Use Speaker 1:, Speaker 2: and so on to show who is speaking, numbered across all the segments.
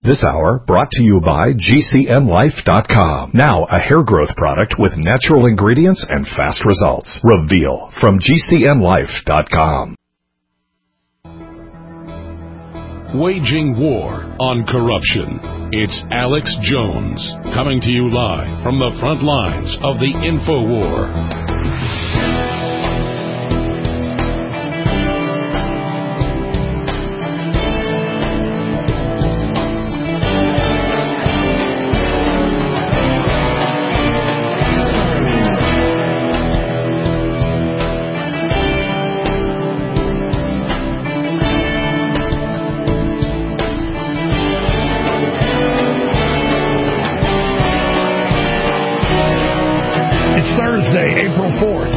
Speaker 1: This hour brought to you by GCNlife.com. Now a hair growth product with natural ingredients and fast results. Reveal from GCNlife.com.
Speaker 2: Waging war on corruption. It's Alex Jones coming to you live from the front lines of the InfoWar.
Speaker 3: April 4th,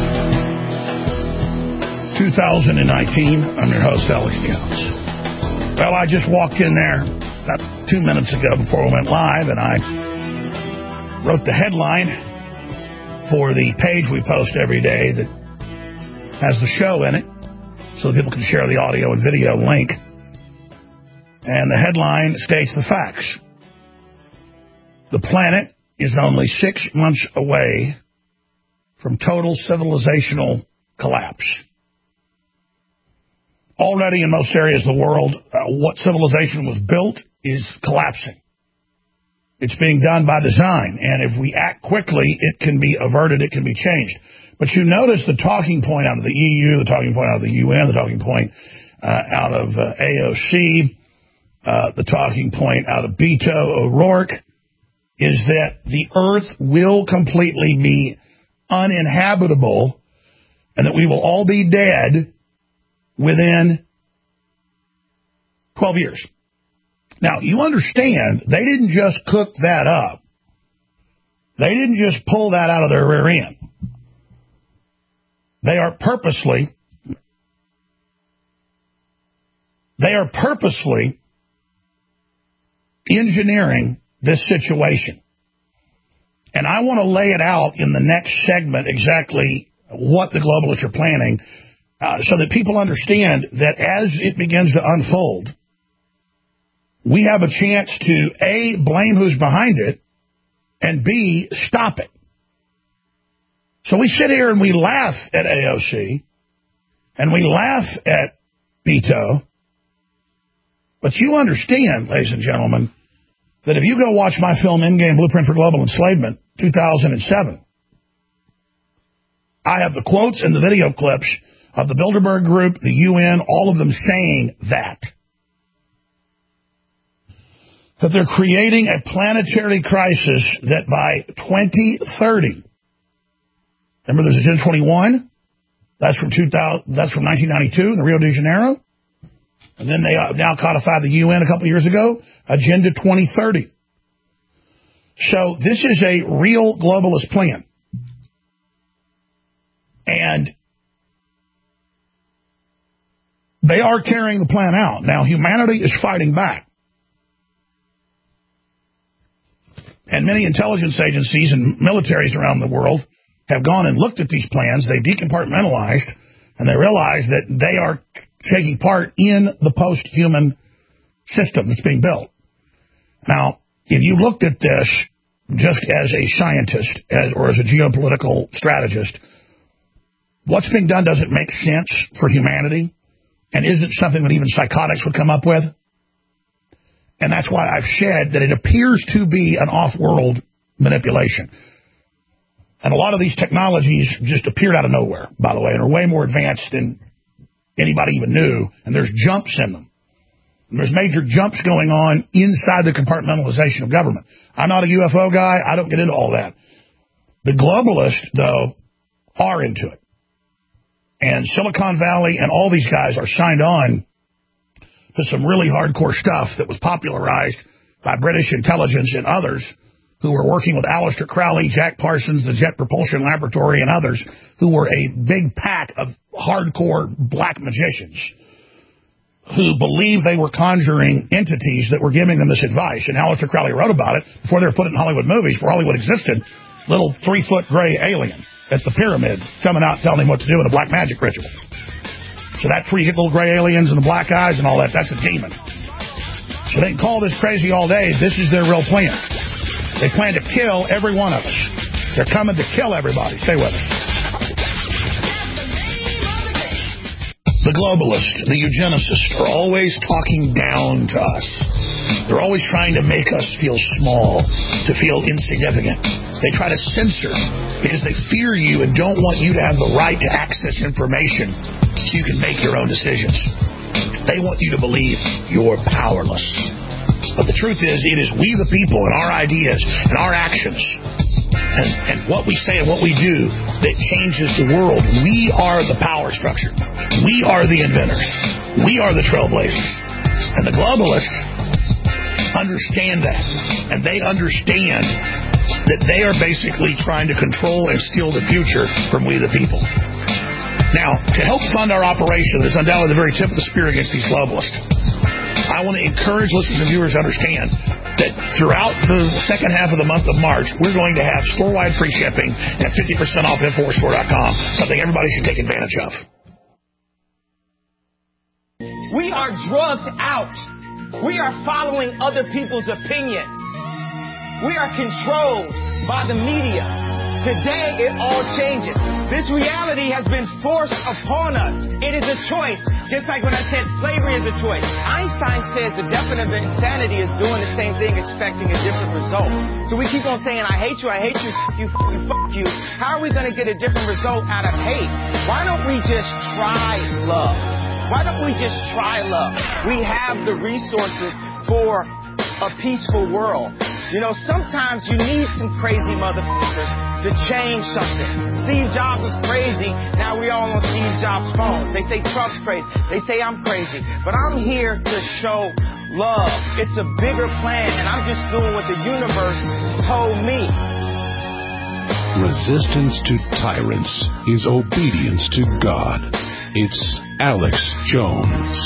Speaker 3: 2019. I'm your host, Alex Jones. Well, I just walked in there about 2 minutes ago before we went live, and I wrote the headline for the page we post every day that has the show in it so that people can share the audio and video link. And the headline states the facts. The planet is only 6 months away from total civilizational collapse. Already in most areas of the world, what civilization was built is collapsing. It's being done by design, and if we act quickly, it can be averted, it can be changed. But you notice the talking point out of the EU, the talking point out of the UN, the talking point out of AOC, the talking point out of Beto O'Rourke, is that the Earth will completely be uninhabitable and that we will all be dead within 12 years. Now, you understand, they didn't just cook that up. They didn't just pull that out of their rear end. They are purposely engineering this situation. And I want to lay it out in the next segment exactly what the globalists are planning so that people understand that as it begins to unfold, we have a chance to, A, blame who's behind it, and B, stop it. So we sit here and we laugh at AOC, and we laugh at Beto, but you understand, ladies and gentlemen, that if you go watch my film, Endgame Blueprint for Global Enslavement, 2007, I have the quotes and the video clips of the Bilderberg Group, the UN, all of them saying that they're creating a planetary crisis that by 2030, remember there's Agenda 21? That's from 1992 in the Rio de Janeiro. And then they now codified the UN a couple years ago, Agenda 2030. So this is a real globalist plan. And they are carrying the plan out. Now, humanity is fighting back. And many intelligence agencies and militaries around the world have gone and looked at these plans. They decompartmentalized, and they realize that they are taking part in the post-human system that's being built. Now, if you looked at this just as a scientist or as a geopolitical strategist, what's being done doesn't make sense for humanity and isn't something that even psychotics would come up with. And that's why I've said that it appears to be an off-world manipulation. And a lot of these technologies just appeared out of nowhere, by the way, and are way more advanced than anybody even knew, and there's jumps in them. And there's major jumps going on inside the compartmentalization of government. I'm not a UFO guy. I don't get into all that. The globalists, though, are into it. And Silicon Valley and all these guys are signed on to some really hardcore stuff that was popularized by British intelligence and others who were working with Aleister Crowley, Jack Parsons, the Jet Propulsion Laboratory, and others who were a big pack of hardcore black magicians who believed they were conjuring entities that were giving them this advice. And Aleister Crowley wrote about it before they were put in Hollywood movies, before Hollywood existed. Little 3-foot gray alien at the pyramid coming out telling him what to do in a black magic ritual. So that's where you get little gray aliens and the black eyes and all that. That's a demon. So they can call this crazy all day. This is their real plan. They plan to kill every one of us. They're coming to kill everybody. Stay with us. The globalists, the eugenicists are always talking down to us. They're always trying to make us feel small, to feel insignificant. They try to censor because they fear you and don't want you to have the right to access information so you can make your own decisions. They want you to believe you're powerless. But the truth is, it is we the people and our ideas and our actions and what we say and what we do that changes the world. We are the power structure. We are the inventors. We are the trailblazers. And the globalists understand that. And they understand that they are basically trying to control and steal the future from we the people. Now, to help fund our operation that is undoubtedly the very tip of the spear against these globalists, I want to encourage listeners and viewers to understand that throughout the second half of the month of March, we're going to have store-wide free shipping and 50% off InfoWarsStore.com, something everybody should take advantage of.
Speaker 4: We are drugged out. We are following other people's opinions. We are controlled by the media. Today, it all changes. This reality has been forced upon us. It is a choice, just like when I said slavery is a choice. Einstein says the definition of insanity is doing the same thing, expecting a different result. So we keep on saying, I hate you, fuck you. How are we going to get a different result out of hate? Why don't we just try love? Why don't we just try love? We have the resources for a peaceful world. You know, sometimes you need some crazy motherfuckers to change something. Steve Jobs was crazy. Now we all on Steve Jobs' phones. They say Trump's crazy. They say I'm crazy. But I'm here to show love. It's a bigger plan, and I'm just doing what the universe told me.
Speaker 2: Resistance to tyrants is obedience to God. It's Alex Jones.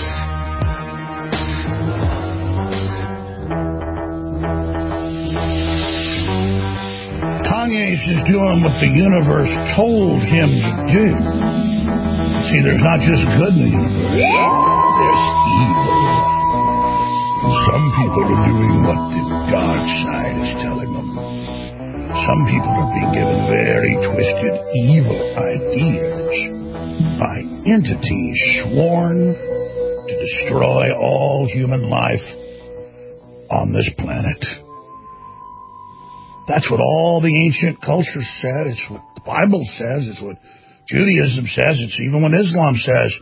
Speaker 3: Kanye's just doing what the universe told him to do. See, there's not just good in the universe. There's evil. And some people are doing what the dark side is telling them. Some people are being given very twisted, evil ideas by entities sworn to destroy all human life on this planet. That's what all the ancient cultures said. It's what the Bible says. It's what Judaism says. It's even what Islam says.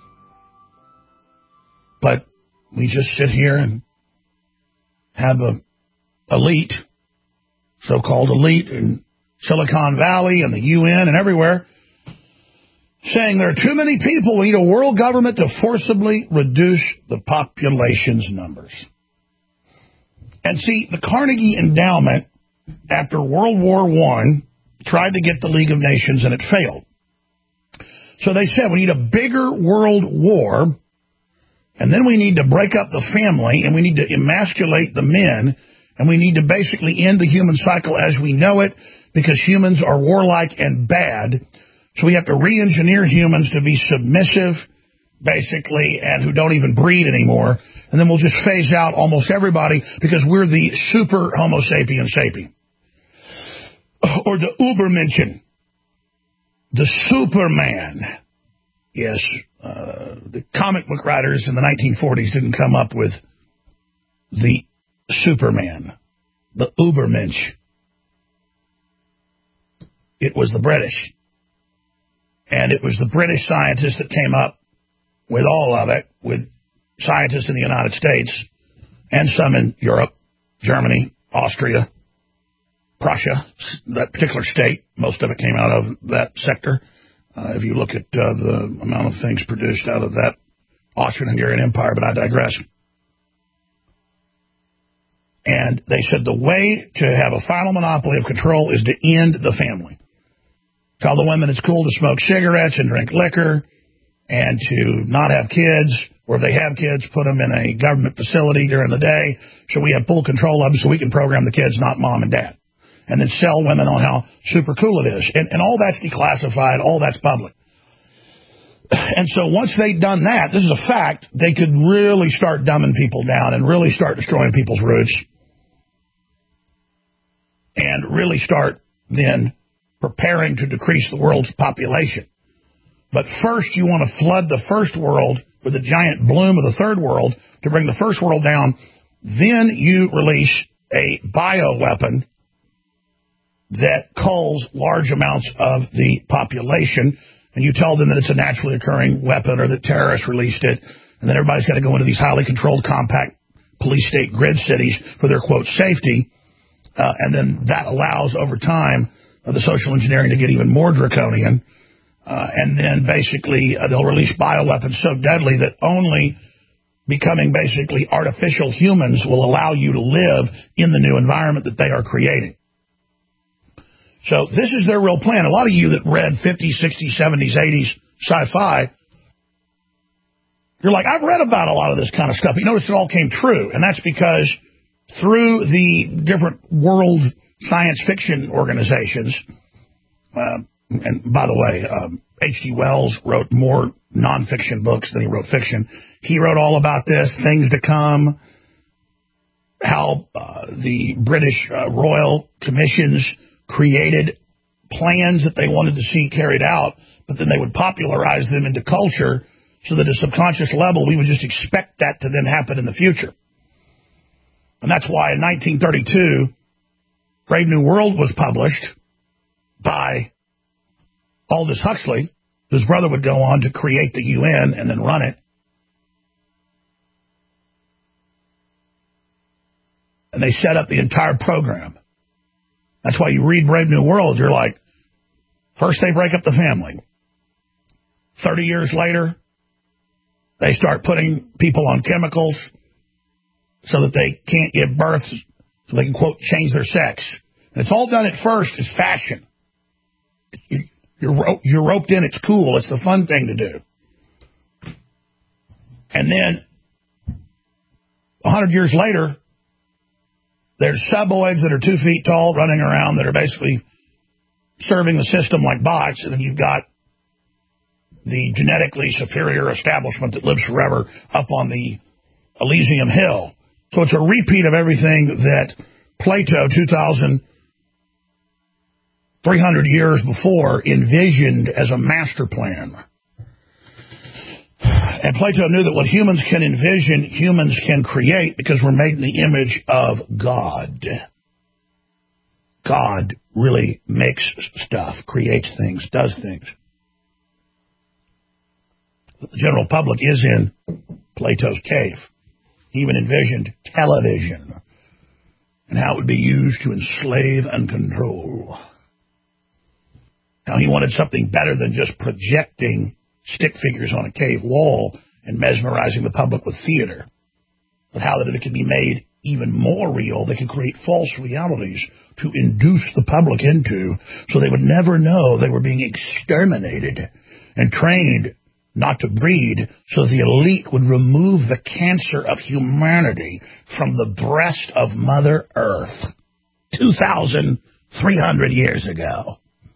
Speaker 3: But we just sit here and have a elite, so-called elite in Silicon Valley and the UN and everywhere, saying there are too many people. We need a world government to forcibly reduce the population's numbers. And see, the Carnegie Endowment, after World War I, tried to get the League of Nations, and it failed. So they said we need a bigger world war, and then we need to break up the family, and we need to emasculate the men, and we need to basically end the human cycle as we know it, because humans are warlike and bad. So we have to re-engineer humans to be submissive, basically, and who don't even breed anymore. And then we'll just phase out almost everybody because we're the super Homo sapien sapien. Or the Ubermenschen. The Superman. Yes, the comic book writers in the 1940s didn't come up with the Superman. The Ubermensch. It was the British. And it was the British scientists that came up with all of it, with scientists in the United States and some in Europe, Germany, Austria, Prussia, that particular state. Most of it came out of that sector. If you look at the amount of things produced out of that Austrian-Hungarian Empire, but I digress. And they said the way to have a final monopoly of control is to end the family. Tell the women it's cool to smoke cigarettes and drink liquor and to not have kids, or if they have kids, put them in a government facility during the day so we have full control of them so we can program the kids, not mom and dad. And then sell women on how super cool it is. And all that's declassified, all that's public. And so once they'd done that, this is a fact, they could really start dumbing people down and really start destroying people's roots and really start then preparing to decrease the world's population. But first you want to flood the first world with a giant bloom of the third world to bring the first world down. Then you release a bioweapon that culls large amounts of the population, and you tell them that it's a naturally occurring weapon or that terrorists released it, and then everybody's got to go into these highly controlled, compact police state grid cities for their, quote, safety, and then that allows, over time, the social engineering to get even more draconian, and then basically they'll release bioweapons so deadly that only becoming basically artificial humans will allow you to live in the new environment that they are creating. So this is their real plan. A lot of you that read 50s, 60s, 70s, 80s sci-fi, you're like, I've read about a lot of this kind of stuff. You notice it all came true, and that's because through the different world science fiction organizations, and by the way, H.G. Wells wrote more nonfiction books than he wrote fiction. He wrote all about this, things to come, how the British Royal Commissions created plans that they wanted to see carried out, but then they would popularize them into culture so that at a subconscious level we would just expect that to then happen in the future. And that's why in 1932, Brave New World was published by Aldous Huxley, whose brother would go on to create the UN and then run it. And they set up the entire program. That's why you read Brave New World, you're like, first they break up the family. 30 years later, they start putting people on chemicals so that they can't give birth, so they can, quote, change their sex. And it's all done at first as fashion. You're roped in, it's cool, it's the fun thing to do. And then, 100 years later, there's suboids that are 2 feet tall running around that are basically serving the system like bots, and then you've got the genetically superior establishment that lives forever up on the Elysium Hill. So it's a repeat of everything that Plato, 2,300 years before, envisioned as a master plan. And Plato knew that what humans can envision, humans can create, because we're made in the image of God. God really makes stuff, creates things, does things. But the general public is in Plato's cave. He even envisioned television and how it would be used to enslave and control. How he wanted something better than just projecting stick figures on a cave wall and mesmerizing the public with theater, but how that it could be made even more real. They could create false realities to induce the public into, so they would never know they were being exterminated and trained not to breed, so the elite would remove the cancer of humanity from the breast of Mother Earth 2,300 years ago.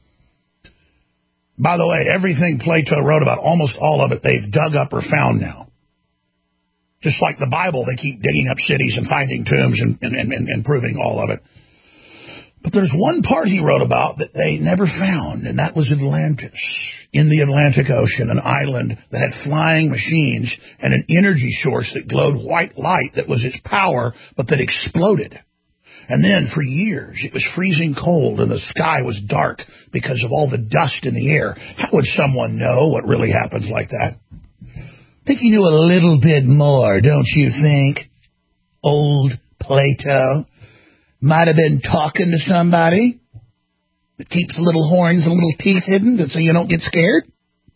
Speaker 3: By the way, everything Plato wrote about, almost all of it, they've dug up or found now. Just like the Bible, they keep digging up cities and finding tombs and proving all of it. But there's one part he wrote about that they never found, and that was Atlantis. In the Atlantic Ocean, an island that had flying machines and an energy source that glowed white light that was its power, but that exploded. And then for years it was freezing cold and the sky was dark because of all the dust in the air. How would someone know what really happens like that? I think he knew a little bit more, don't you think? Old Plato might have been talking to somebody that keeps little horns and little teeth hidden so you don't get scared.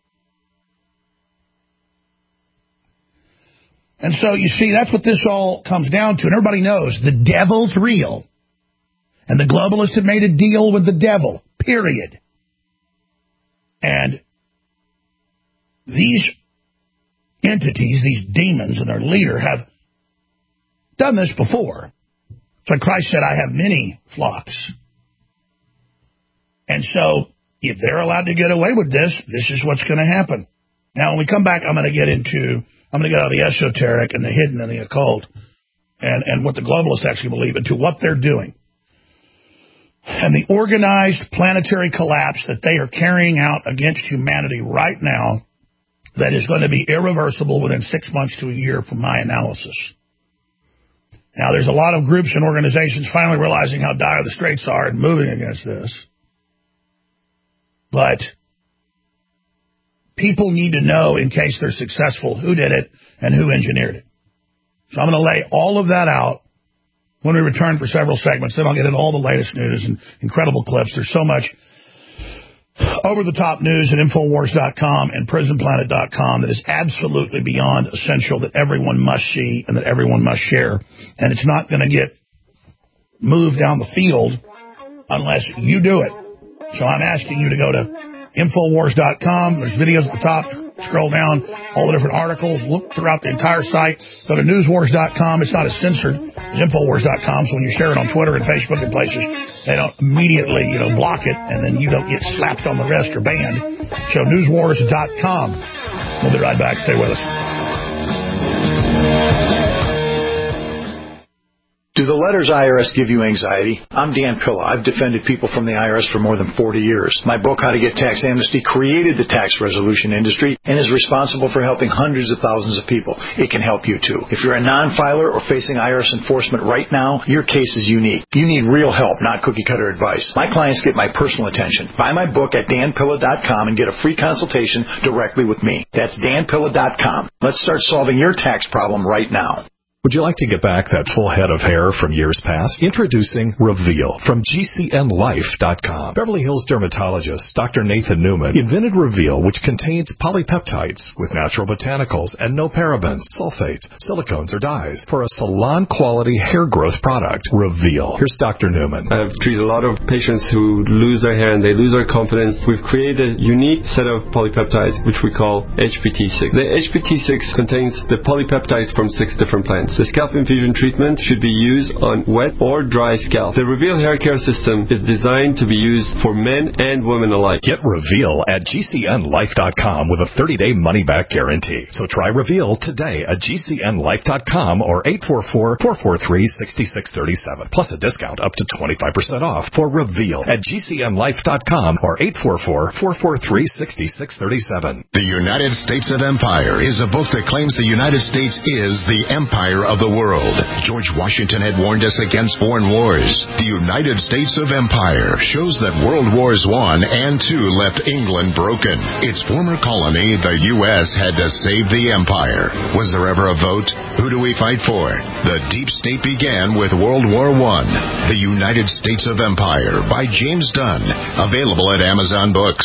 Speaker 3: And so, you see, that's what this all comes down to. And everybody knows the devil's real. And the globalists have made a deal with the devil, period. And these entities, these demons and their leader, have done this before. So Christ said, I have many flocks. And so, if they're allowed to get away with this, this is what's going to happen. Now, when we come back, I'm going to get out of the esoteric and the hidden and the occult and what the globalists actually believe into what they're doing. And the organized planetary collapse that they are carrying out against humanity right now that is going to be irreversible within 6 months to a year from my analysis. Now, there's a lot of groups and organizations finally realizing how dire the straits are and moving against this. But people need to know, in case they're successful, who did it and who engineered it. So I'm going to lay all of that out when we return for several segments. Then I'll get into all the latest news and incredible clips. There's so much over-the-top news at Infowars.com and PrisonPlanet.com that is absolutely beyond essential, that everyone must see and that everyone must share. And it's not going to get moved down the field unless you do it. So I'm asking you to go to Infowars.com. There's videos at the top. Scroll down, all the different articles. Look throughout the entire site. Go to NewsWars.com. It's not as censored as Infowars.com, so when you share it on Twitter and Facebook and places, they don't immediately, block it, and then you don't get slapped on the wrist or banned. So NewsWars.com. We'll be right back. Stay with us.
Speaker 5: Do the letters IRS give you anxiety? I'm Dan Pilla. I've defended people from the IRS for more than 40 years. My book, How to Get Tax Amnesty, created the tax resolution industry and is responsible for helping hundreds of thousands of people. It can help you, too. If you're a non-filer or facing IRS enforcement right now, your case is unique. You need real help, not cookie-cutter advice. My clients get my personal attention. Buy my book at danpilla.com and get a free consultation directly with me. That's danpilla.com. Let's start solving your tax problem right now.
Speaker 1: Would you like to get back that full head of hair from years past? Introducing Reveal from GCNLife.com. Beverly Hills dermatologist Dr. Nathan Newman invented Reveal, which contains polypeptides with natural botanicals and no parabens, sulfates, silicones, or dyes for a salon-quality hair growth product. Reveal. Here's Dr. Newman.
Speaker 6: I've treated a lot of patients who lose their hair and they lose their confidence. We've created a unique set of polypeptides, which we call HPT6. The HPT6 contains the polypeptides from 6 different plants. The scalp infusion treatment should be used on wet or dry scalp. The Reveal hair care system is designed to be used for men and women alike.
Speaker 1: Get Reveal at GCNLife.com with a 30-day money-back guarantee. So try Reveal today at GCNLife.com or 844-443-6637. Plus a discount up to 25% off for Reveal at GCNLife.com or 844-443-6637.
Speaker 7: The United States of Empire is a book that claims the United States is the empire of the world. George Washington had warned us against foreign wars. The United States of Empire shows that World Wars I and II left England broken. Its former colony, the U.S., had to save the empire. Was there ever a vote? Who do we fight for? The deep state began with World War I. The United States of Empire by James Dunn. Available at Amazon Books.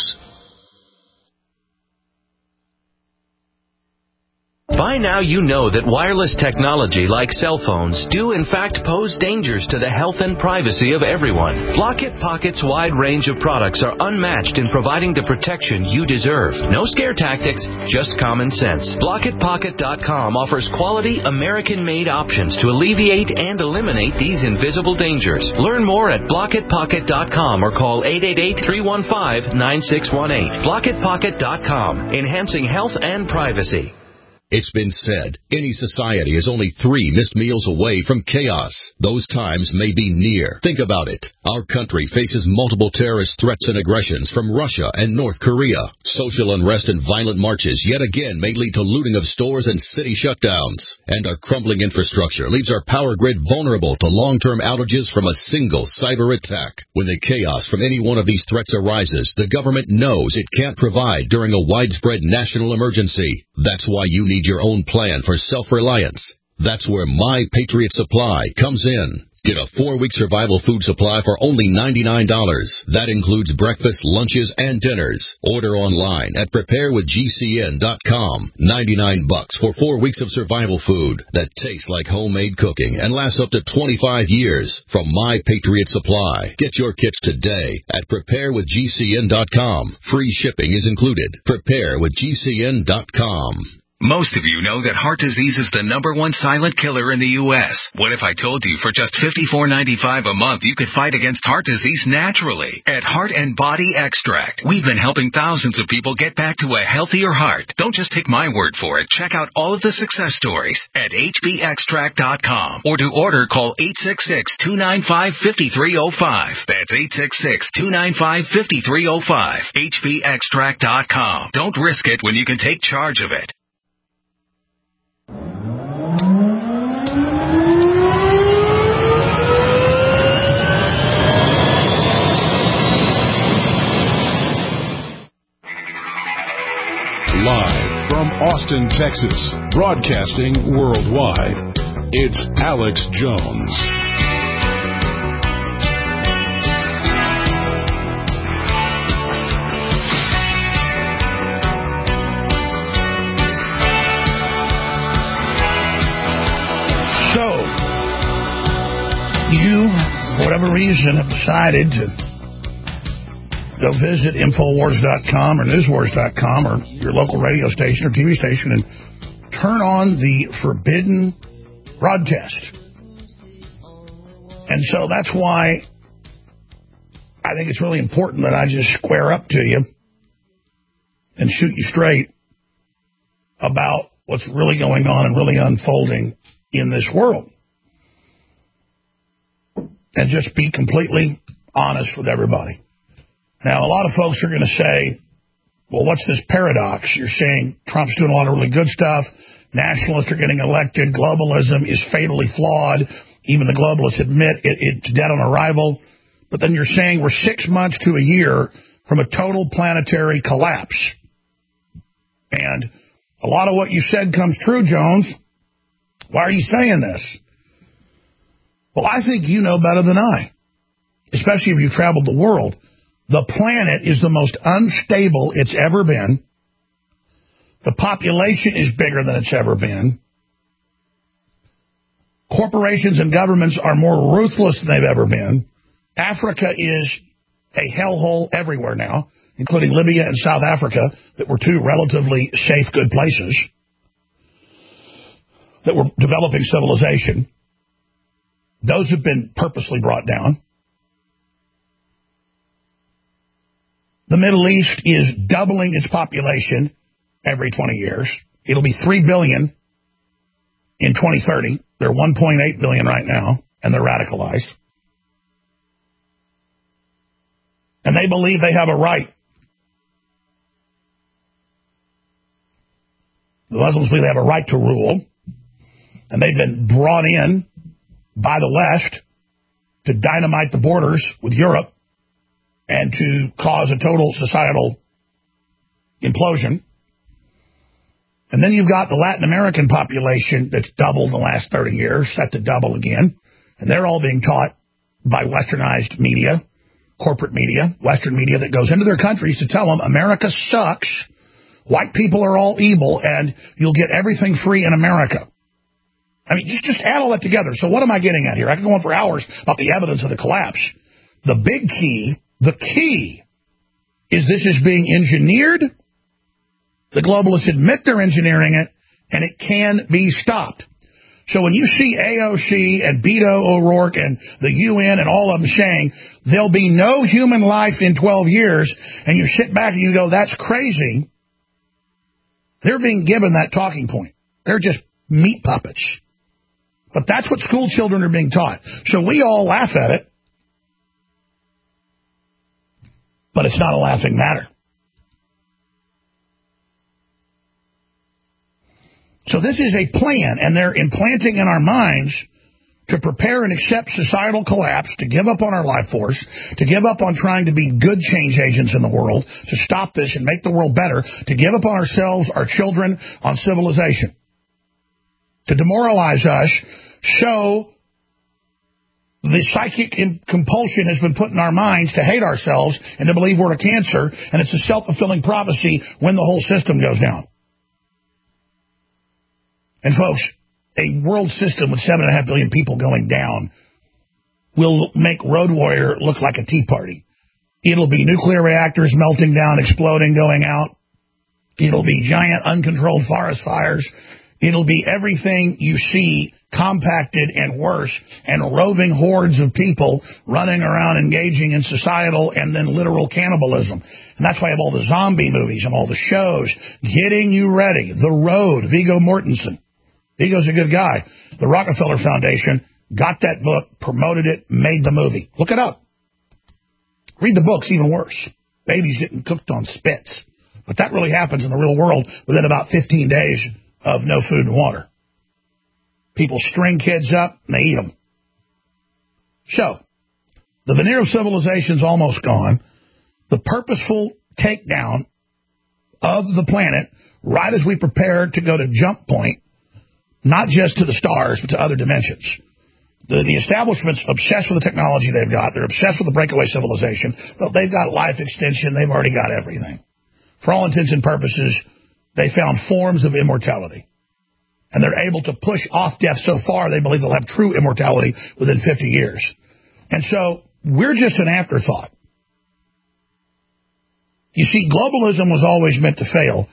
Speaker 8: By now you know that wireless technology like cell phones do in fact pose dangers to the health and privacy of everyone. Blockit Pocket's wide range of products are unmatched in providing the protection you deserve. No scare tactics, just common sense. BlockitPocket.com offers quality American-made options to alleviate and eliminate these invisible dangers. Learn more at BlockitPocket.com or call 888-315-9618. BlockitPocket.com, enhancing health and privacy.
Speaker 9: It's been said, any society is only 3 missed meals away from chaos. Those times may be near. Think about it. Our country faces multiple terrorist threats and aggressions from Russia and North Korea. Social unrest and violent marches yet again may lead to looting of stores and city shutdowns. And our crumbling infrastructure leaves our power grid vulnerable to long-term outages from a single cyber attack. When the chaos from any one of these threats arises, the government knows it can't provide during a widespread national emergency. That's why you need your own plan for self-reliance. That's where My Patriot Supply comes in. Get a 4-week survival food supply for only $99. That includes breakfast, lunches, and dinners. Order online at preparewithgcn.com. $99 for 4 weeks of survival food that tastes like homemade cooking and lasts up to 25 years from My Patriot Supply. Get your kits today at preparewithgcn.com. Free shipping is included. Preparewithgcn.com.
Speaker 10: Most of you know that heart disease is the #1 silent killer in the U.S. What if I told you for just $54.95 a month you could fight against heart disease naturally? At Heart and Body Extract, we've been helping thousands of people get back to a healthier heart. Don't just take my word for it. Check out all of the success stories at hbextract.com, or to order, call 866-295-5305. That's 866-295-5305. hbextract.com. Don't risk it when you can take charge of it.
Speaker 2: Live from Austin, Texas, broadcasting worldwide, it's Alex Jones.
Speaker 3: So, you, for whatever reason, have decided to go visit Infowars.com or Newswars.com or your local radio station or TV station and turn on the forbidden broadcast. And so that's why I think it's really important that I just square up to you and shoot you straight about what's really going on and really unfolding in this world. And just be completely honest with everybody. Now, a lot of folks are going to say, well, what's this paradox? You're saying Trump's doing a lot of really good stuff. Nationalists are getting elected. Globalism is fatally flawed. Even the globalists admit it's dead on arrival. But then you're saying we're 6 months to a year from a total planetary collapse. And a lot of what you said comes true, Jones. Why are you saying this? Well, I think you know better than I, especially if you've traveled the world. The planet is the most unstable it's ever been. The population is bigger than it's ever been. Corporations and governments are more ruthless than they've ever been. Africa is a hellhole everywhere now, including Libya and South Africa, that were two relatively safe, good places that were developing civilization. Those have been purposely brought down. The Middle East is doubling its population every 20 years. It'll be 3 billion in 2030. They're 1.8 billion right now, and they're radicalized. And they believe they have a right. The Muslims believe they have a right to rule, and they've been brought in by the West to dynamite the borders with Europe and to cause a total societal implosion. And then you've got the Latin American population that's doubled in the last 30 years, set to double again. And they're all being taught by westernized media, corporate media, Western media that goes into their countries to tell them America sucks, white people are all evil, and you'll get everything free in America. I mean, just add all that together. So what am I getting at here? I can go on for hours about the evidence of the collapse. The big key, the key, is this is being engineered. The globalists admit they're engineering it, and it can be stopped. So when you see AOC and Beto O'Rourke and the UN and all of them saying there'll be no human life in 12 years, and you sit back and you go, that's crazy, they're being given that talking point. They're just meat puppets. But that's what school children are being taught. So we all laugh at it, but it's not a laughing matter. So this is a plan, and they're implanting in our minds to prepare and accept societal collapse, to give up on our life force, to give up on trying to be good change agents in the world, to stop this and make the world better, to give up on ourselves, our children, on civilization, to demoralize us, so the psychic compulsion has been put in our minds to hate ourselves and to believe we're a cancer, and it's a self-fulfilling prophecy when the whole system goes down. And folks, a world system with 7.5 billion people going down will make Road Warrior look like a tea party. It'll be nuclear reactors melting down, exploding, going out. It'll be giant, uncontrolled forest fires. It'll be everything you see compacted and worse, and roving hordes of people running around engaging in societal and then literal cannibalism. And that's why I have all the zombie movies and all the shows getting you ready. The Road, Viggo Mortensen. Viggo's a good guy. The Rockefeller Foundation got that book, promoted it, made the movie. Look it up. Read the books, even worse. Babies getting cooked on spits. But that really happens in the real world within about 15 days of no food and water. People string kids up and they eat them. So, the veneer of civilization's almost gone. The purposeful takedown of the planet right as we prepare to go to jump point, not just to the stars, but to other dimensions. The establishment's obsessed with the technology they've got. They're obsessed with the breakaway civilization. They've got life extension. They've already got everything. For all intents and purposes, they found forms of immortality. And they're able to push off death so far, they believe they'll have true immortality within 50 years. And so, we're just an afterthought. You see, globalism was always meant to fail.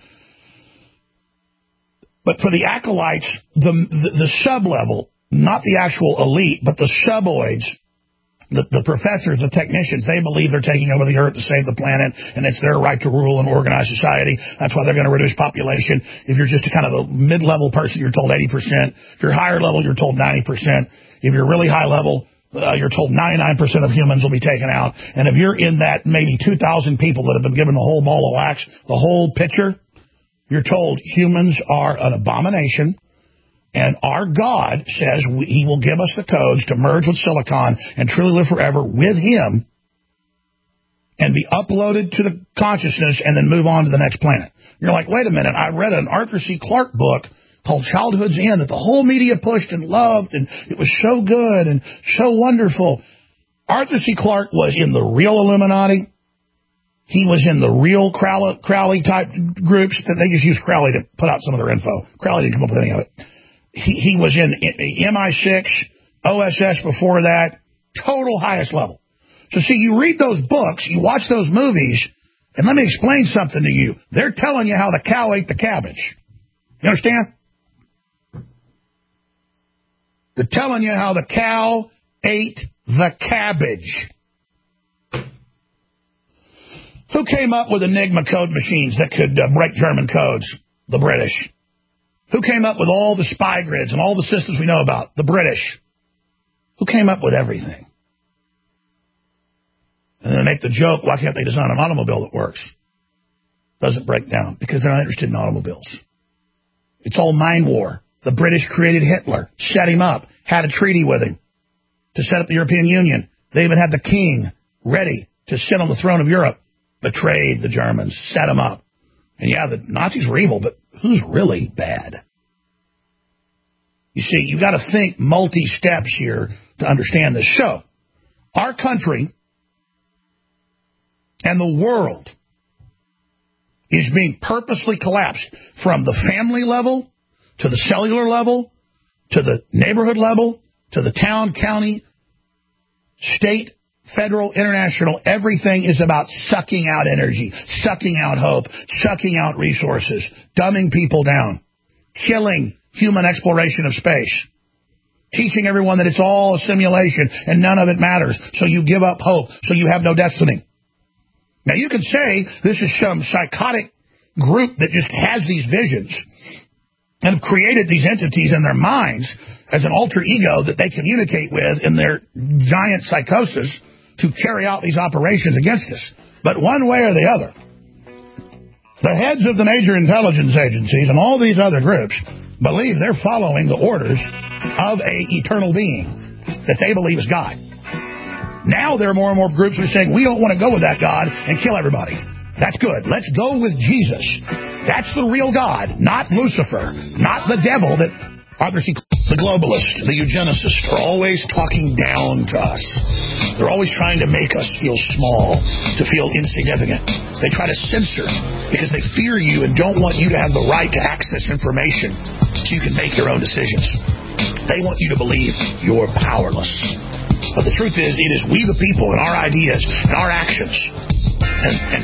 Speaker 3: But for the acolytes, the sub-level, not the actual elite, but the suboids, the professors, the technicians, they believe they're taking over the earth to save the planet, and it's their right to rule and organize society. That's why they're going to reduce population. If you're just a kind of a mid-level person, you're told 80%. If you're higher level, you're told 90%. If you're really high level, you're told 99% of humans will be taken out. And if you're in that maybe 2,000 people that have been given the whole ball of wax, the whole picture, you're told humans are an abomination. And our God says he will give us the codes to merge with Silicon and truly live forever with him and be uploaded to the consciousness and then move on to the next planet. You're like, wait a minute, I read an Arthur C. Clarke book called Childhood's End that the whole media pushed and loved, and it was so good and so wonderful. Arthur C. Clarke was in the real Illuminati. He was in the real Crowley-type groups. That they just used Crowley to put out some of their info. Crowley didn't come up with any of it. He was in MI6, OSS before that, total highest level. So see, you read those books, you watch those movies, and let me explain something to you. They're telling you how the cow ate the cabbage. You understand? They're telling you how the cow ate the cabbage. Who came up with Enigma code machines that could break German codes? The British. Who came up with all the spy grids and all the systems we know about? The British. Who came up with everything? And then they make the joke, why can't they design an automobile that works? Doesn't break down. Because they're not interested in automobiles. It's all mind war. The British created Hitler, set him up, had a treaty with him to set up the European Union. They even had the king ready to sit on the throne of Europe. Betrayed the Germans, set them up. And yeah, the Nazis were evil, but who's really bad? You see, you've got to think multi-steps here to understand this. So, our country and the world is being purposely collapsed from the family level to the cellular level to the neighborhood level to the town, county, state, federal, international. Everything is about sucking out energy, sucking out hope, sucking out resources, dumbing people down, killing human exploration of space, teaching everyone that it's all a simulation and none of it matters, so you give up hope, so you have no destiny. Now, you could say this is some psychotic group that just has these visions and have created these entities in their minds as an alter ego that they communicate with in their giant psychosis to carry out these operations against us. But one way or the other, the heads of the major intelligence agencies and all these other groups believe they're following the orders of a eternal being that they believe is God. Now there are more and more groups who are saying, we don't want to go with that God and kill everybody. That's good. Let's go with Jesus. That's the real God, not Lucifer, not the devil that the globalists, the eugenicists are always talking down to us. They're always trying to make us feel small, to feel insignificant. They try to censor because they fear you and don't want you to have the right to access information so you can make your own decisions. They want you to believe you're powerless. But the truth is, it is we the people and our ideas and our actions and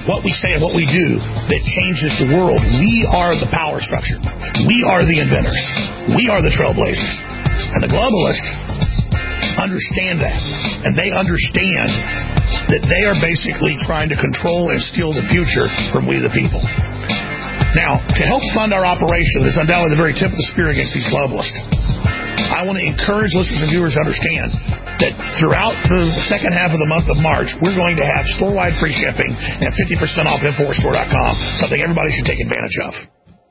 Speaker 3: what we say and what we do that changes the world. We are the power structure. We are the inventors. We are the trailblazers. And the globalists understand that. And they understand that they are basically trying to control and steal the future from we the people. Now, to help fund our operation, that is undoubtedly the very tip of the spear against these globalists, I want to encourage listeners and viewers to understand that throughout the second half of the month of March, we're going to have store-wide free shipping and 50% off at InfoWarsStore.com, something everybody should take advantage of.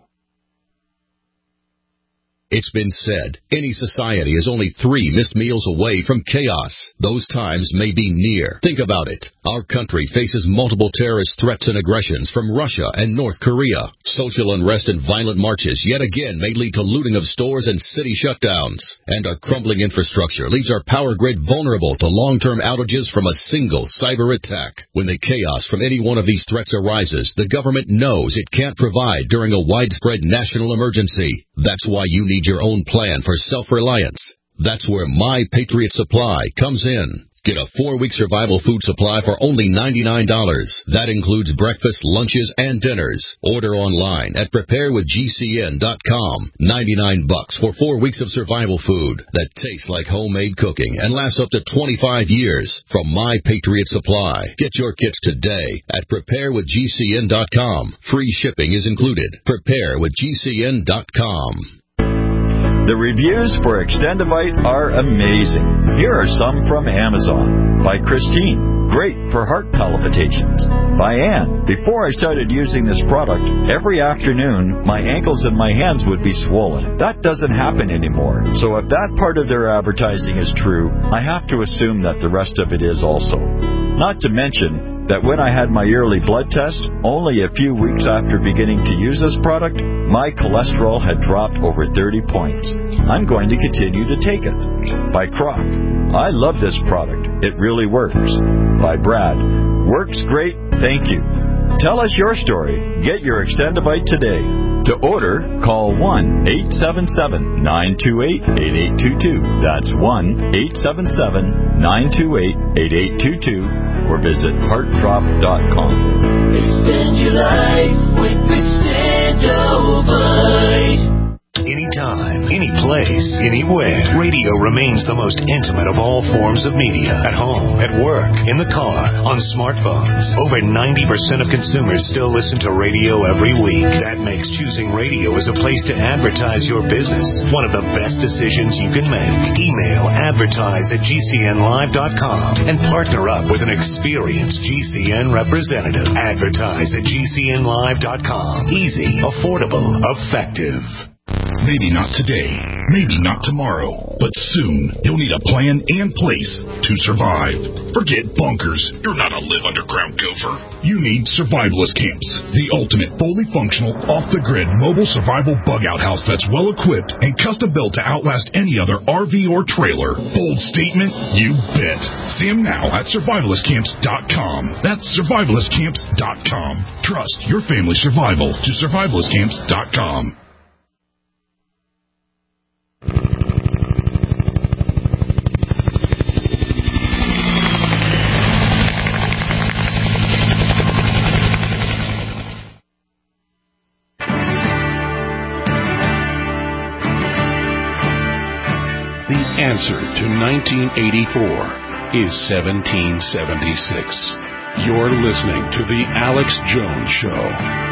Speaker 9: It's been said, any society is only 3 missed meals away from chaos. Those times may be near. Think about it. Our country faces multiple terrorist threats and aggressions from Russia and North Korea. Social unrest and violent marches yet again may lead to looting of stores and city shutdowns. And our crumbling infrastructure leaves our power grid vulnerable to long-term outages from a single cyber attack. When the chaos from any one of these threats arises, the government knows it can't provide during a widespread national emergency. That's why you need your own plan for self-reliance. That's where My Patriot Supply comes in. Get a 4-week survival food supply for only $99. That includes breakfast, lunches, and dinners. Order online at preparewithgcn.com. $99 for 4 weeks of survival food that tastes like homemade cooking and lasts up to 25 years from My Patriot Supply. Get your kits today at preparewithgcn.com. Free shipping is included. Preparewithgcn.com.
Speaker 11: The reviews for Extendivite are amazing. Here are some from Amazon. By Christine. Great for heart palpitations. By Ann. Before I started using this product, every afternoon, my ankles and my hands would be swollen. That doesn't happen anymore. So if that part of their advertising is true, I have to assume that the rest of it is also. Not to mention that when I had my yearly blood test, only a few weeks after beginning to use this product, my cholesterol had dropped over 30 points. I'm going to continue to take it. By Croc. I love this product. It really works. By Brad. Works great. Thank you. Tell us your story. Get your Extendivite today. To order, call 1-877-928-8822. That's 1-877-928-8822. Or visit heartdrop.com.
Speaker 12: Extend your life with Extendivite.
Speaker 13: Anytime, any place, anywhere. Radio remains the most intimate of all forms of media. At home, at work, in the car, on smartphones. Over 90% of consumers still listen to radio every week. That makes choosing radio as a place to advertise your business one of the best decisions you can make. Email advertise@gcnlive.com and partner up with an experienced GCN representative. Advertise@gcnlive.com. Easy, affordable, effective.
Speaker 14: Maybe not today, maybe not tomorrow, but soon you'll need a plan and place to survive. Forget bunkers. You're not a live underground gopher. You need survivalist camps, the ultimate fully functional, off-the-grid mobile survival bug-out house that's well-equipped and custom-built to outlast any other RV or trailer. Bold statement? You bet. See them now at survivalistcamps.com. That's survivalistcamps.com. Trust your family's survival to survivalistcamps.com.
Speaker 2: The answer to 1984 is 1776. You're listening to The Alex Jones Show.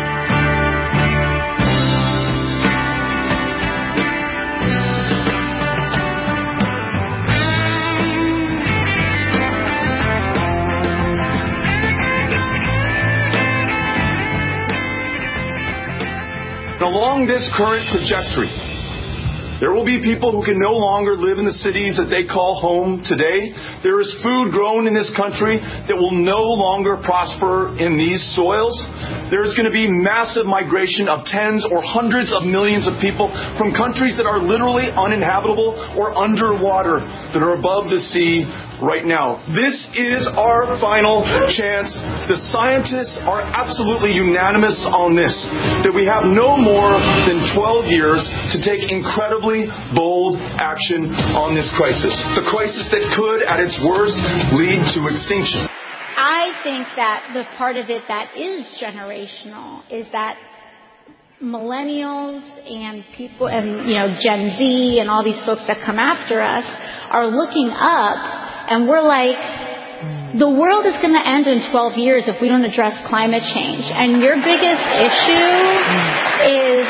Speaker 15: Along this current trajectory, there will be people who can no longer live in the cities that they call home today. There is food grown in this country that will no longer prosper in these soils. There's going to be massive migration of tens or hundreds of millions of people from countries that are literally uninhabitable or underwater, that are above the sea right now. This is our final chance. The scientists are absolutely unanimous on this, that we have no more than 12 years to take incredibly bold action on this crisis. The crisis that could, at its worst, lead to extinction.
Speaker 16: I think that the part of it that is generational is that millennials and people and, Gen Z and all these folks that come after us are looking up, and we're like, the world is going to end in 12 years if we don't address climate change. And your biggest issue is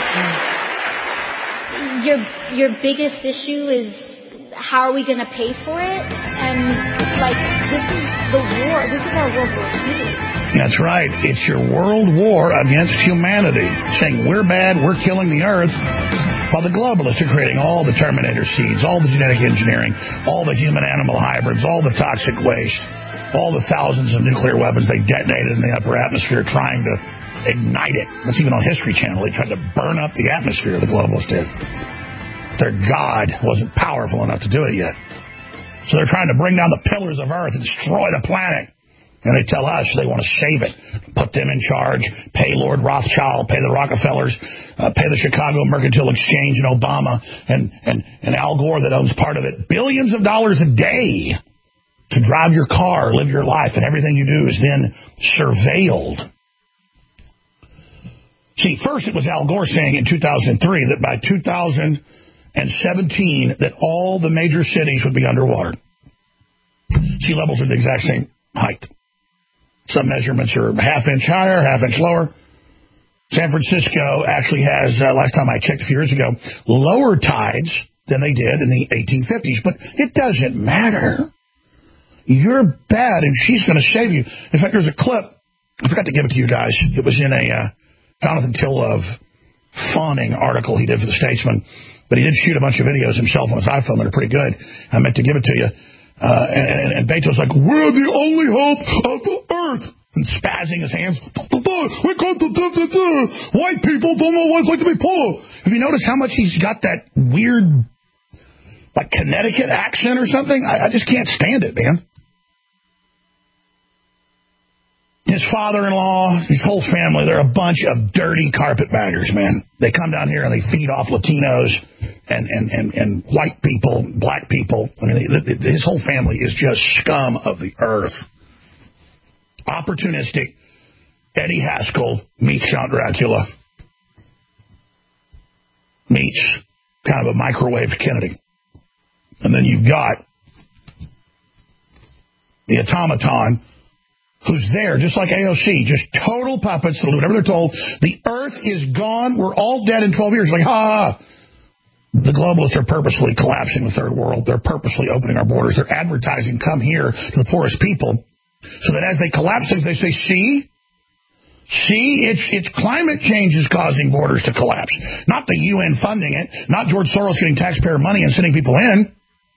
Speaker 16: your biggest issue is how are we going to pay for it? And this is the war. This is our World War II.
Speaker 3: That's right. It's your world war against humanity, saying we're bad, we're killing the earth, while the globalists are creating all the Terminator seeds, all the genetic engineering, all the human-animal hybrids, all the toxic waste, all the thousands of nuclear weapons they detonated in the upper atmosphere trying to ignite it. That's even on History Channel. They tried to burn up the atmosphere, the globalists did. Their God wasn't powerful enough to do it yet. So they're trying to bring down the pillars of Earth and destroy the planet. And they tell us they want to save it. Put them in charge. Pay Lord Rothschild. Pay the Rockefellers. Pay the Chicago Mercantile Exchange and Obama and Al Gore that owns part of it. Billions of dollars a day to drive your car, live your life, and everything you do is then surveilled. See, first it was Al Gore saying in 2003 that by 2017 that all the major cities would be underwater. Sea levels are the exact same height. Some measurements are half inch higher, half inch lower. San Francisco actually has, last time I checked a few years ago, lower tides than they did in the 1850s. But it doesn't matter. You're bad, and she's going to save you. In fact, there's a clip. I forgot to give it to you guys. It was in a Jonathan Tillove fawning article he did for the Statesman. But he did shoot a bunch of videos himself on his iPhone that are pretty good. I meant to give it to you. And Beto's like, we're the only hope of the earth. And spazzing his hands. White people don't know what it's like to be poor. Have you noticed how much he's got that weird, like, Connecticut accent or something? I just can't stand it, man. His father-in-law, his whole family, they're a bunch of dirty carpetbaggers, man. They come down here and they feed off Latinos and white people, black people. I mean, his whole family is just scum of the earth. Opportunistic. Eddie Haskell meets Count Dracula. Meets kind of a microwave Kennedy. And then you've got the automaton who's there, just like AOC, just total puppets, they'll do whatever they're told. The earth is gone. We're all dead in 12 years. Like, ha! The globalists are purposely collapsing the third world. They're purposely opening our borders. They're advertising, come here to the poorest people, so that as they collapse things, they say, see, it's climate change is causing borders to collapse. Not the UN funding it, not George Soros getting taxpayer money and sending people in.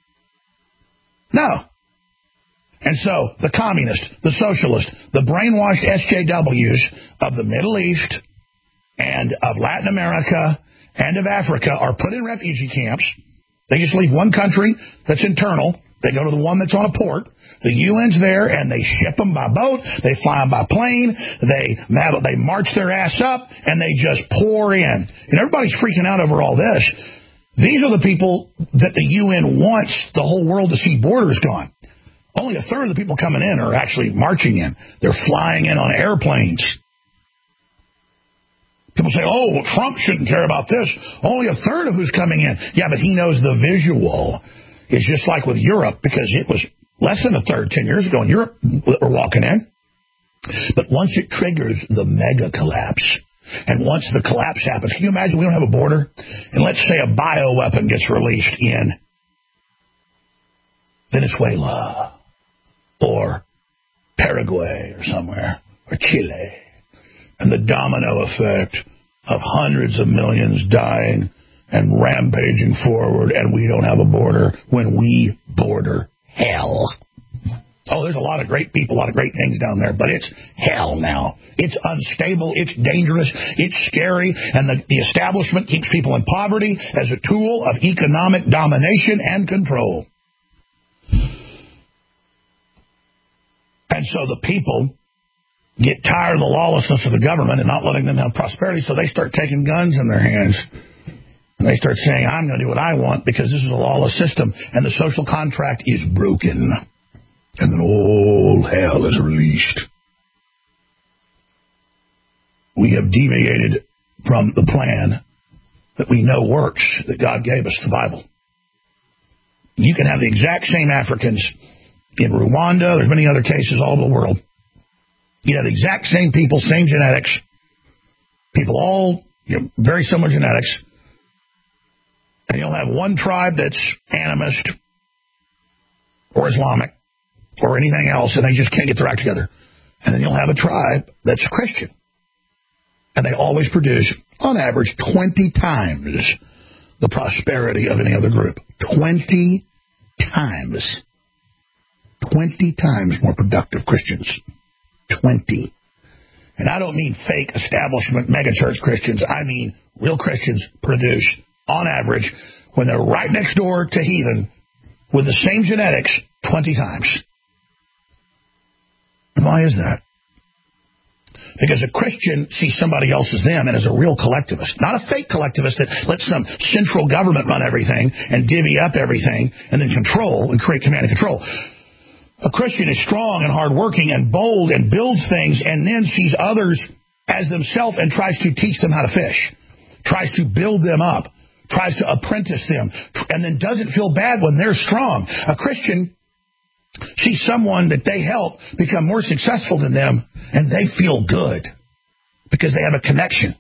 Speaker 3: No. And so, the communists, the socialists, the brainwashed SJWs of the Middle East and of Latin America and of Africa are put in refugee camps. They just leave one country that's internal. They go to the one that's on a port. The UN's there, and they ship them by boat. They fly them by plane. They march their ass up, and they just pour in. And everybody's freaking out over all this. These are the people that the UN wants the whole world to see borders gone. Only a third of the people coming in are actually marching in. They're flying in on airplanes. People say, oh, well, Trump shouldn't care about this. Only a third of who's coming in. Yeah, but he knows the visual. It's just like with Europe, because it was less than a third 10 years ago in Europe were walking in. But once it triggers the mega collapse, and once the collapse happens, can you imagine we don't have a border? And let's say a bioweapon gets released in Venezuela, or Paraguay, or somewhere, or Chile, and the domino effect of hundreds of millions dying and rampaging forward, and we don't have a border when we border hell. Oh, there's a lot of great people, a lot of great things down there, but it's hell now. It's unstable, it's dangerous, it's scary, and the establishment keeps people in poverty as a tool of economic domination and control. And so the people get tired of the lawlessness of the government and not letting them have prosperity, so they start taking guns in their hands. And they start saying, I'm going to do what I want because this is a lawless system, and the social contract is broken. And then all hell is released. We have deviated from the plan that we know works, that God gave us, the Bible. You can have the exact same Africans in Rwanda. There's many other cases all over the world. You have the exact same people, same genetics. People all, very similar genetics. And you'll have one tribe that's animist or Islamic or anything else, and they just can't get their act together. And then you'll have a tribe that's Christian. And they always produce, on average, 20 times the prosperity of any other group. 20 times. 20 times more productive Christians. 20. And I don't mean fake establishment megachurch Christians. I mean real Christians produce, on average, when they're right next door to heathen, with the same genetics, 20 times. And why is that? Because a Christian sees somebody else as them and is a real collectivist. Not a fake collectivist that lets some central government run everything and divvy up everything and then control and create command and control. A Christian is strong and hardworking and bold and builds things and then sees others as themselves and tries to teach them how to fish. Tries to build them up. Tries to apprentice them. And then doesn't feel bad when they're strong. A Christian see someone that they help become more successful than them, and they feel good because they have a connection.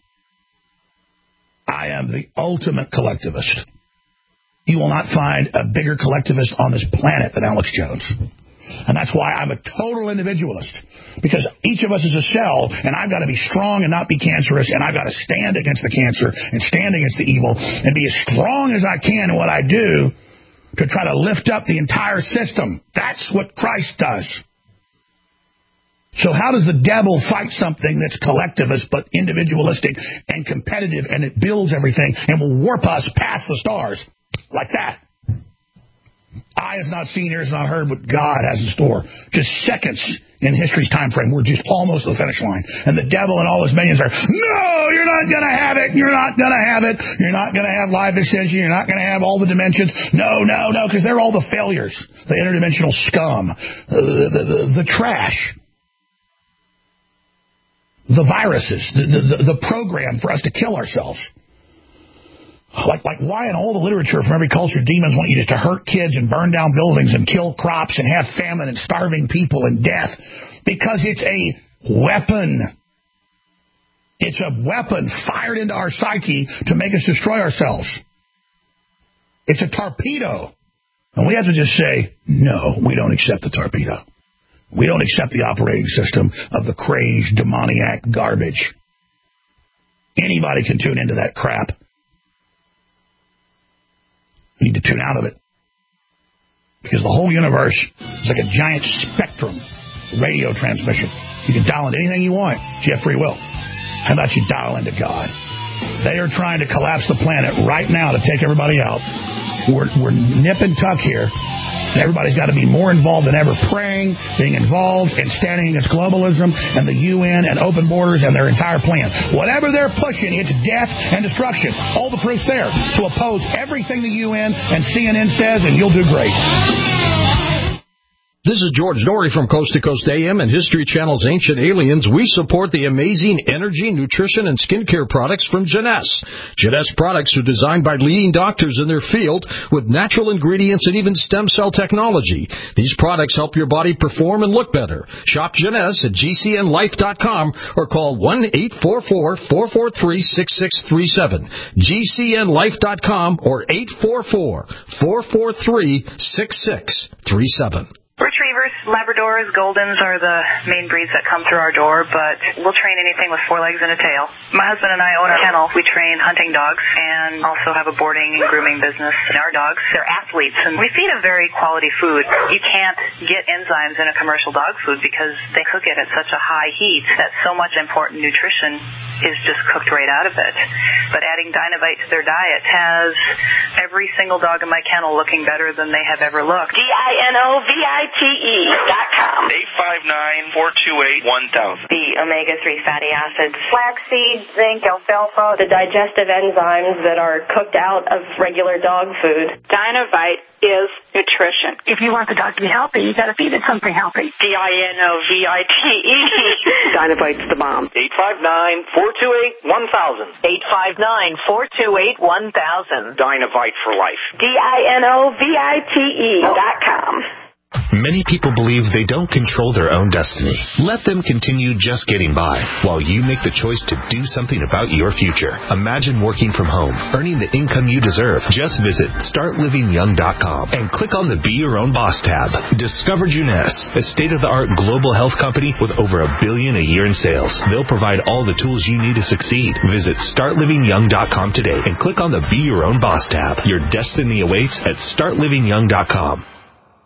Speaker 3: I am the ultimate collectivist. You will not find a bigger collectivist on this planet than Alex Jones. And that's why I'm a total individualist. Because each of us is a cell, and I've got to be strong and not be cancerous, and I've got to stand against the cancer and stand against the evil and be as strong as I can in what I do to try to lift up the entire system. That's what Christ does. So how does the devil fight something that's collectivist but individualistic and competitive, and it builds everything and will warp us past the stars like that? Eye has not seen, ear has not heard what God has in store. Just seconds in history's time frame. We're just almost to the finish line. And the devil and all his minions are, no, you're not going to have it. You're not going to have it. You're not going to have life extension. You're not going to have all the dimensions. No, because they're all the failures. The interdimensional scum. The trash. The viruses. The program for us to kill ourselves. Like why in all the literature from every culture demons want you just to hurt kids and burn down buildings and kill crops and have famine and starving people and death? Because it's a weapon. It's a weapon fired into our psyche to make us destroy ourselves. It's a torpedo. And we have to just say, no, we don't accept the torpedo. We don't accept the operating system of the crazed, demoniac garbage. Anybody can tune into that crap. You need to tune out of it. Because the whole universe is like a giant spectrum radio transmission. You can dial into anything you want. You have free will. How about you dial into God? They are trying to collapse the planet right now to take everybody out. We're nip and tuck here. And everybody's got to be more involved than ever, praying, being involved, and standing against globalism and the UN and open borders and their entire plan. Whatever they're pushing, it's death and destruction. All the proof's there to oppose everything the UN and CNN says, and you'll do great.
Speaker 17: This is George Norrie from Coast to Coast AM and History Channel's Ancient Aliens. We support the amazing energy, nutrition, and skincare products from Jeunesse. Jeunesse products are designed by leading doctors in their field with natural ingredients and even stem cell technology. These products help your body perform and look better. Shop Jeunesse at GCNlife.com or call 1-844-443-6637. GCNlife.com or 844-443-6637.
Speaker 18: Retrievers, Labradors, Goldens are the main breeds that come through our door, but we'll train anything with 4 legs and a tail. My husband and I own a kennel. We train hunting dogs and also have a boarding and grooming business. And our dogs, they're athletes, and we feed them very quality food. You can't get enzymes in a commercial dog food because they cook it at such a high heat that so much important nutrition is just cooked right out of it. But adding Dinovite to their diet has every single dog in my kennel looking better than they have ever looked.
Speaker 19: DINOVITE.
Speaker 18: VITE.com.
Speaker 19: 859-428-1000.
Speaker 18: The omega-3 fatty acids, flaxseed, zinc, alfalfa, the digestive enzymes that are cooked out of regular dog food.
Speaker 20: Dynovite is nutrition. If you want the dog to be healthy, you got to feed it something healthy.
Speaker 18: DINOVITE.
Speaker 20: Dynovite's the bomb.
Speaker 19: 859-428-1000.
Speaker 20: 859-428-1000.
Speaker 19: Dynovite for life.
Speaker 18: DINOVITE.com.
Speaker 13: Many people believe they don't control their own destiny. Let them continue just getting by while you make the choice to do something about your future. Imagine working from home, earning the income you deserve. Just visit StartLivingYoung.com and click on the Be Your Own Boss tab. Discover Jeunesse, a state-of-the-art global health company with over $1 billion a year in sales. They'll provide all the tools you need to succeed. Visit StartLivingYoung.com today and click on the Be Your Own Boss tab. Your destiny awaits at StartLivingYoung.com.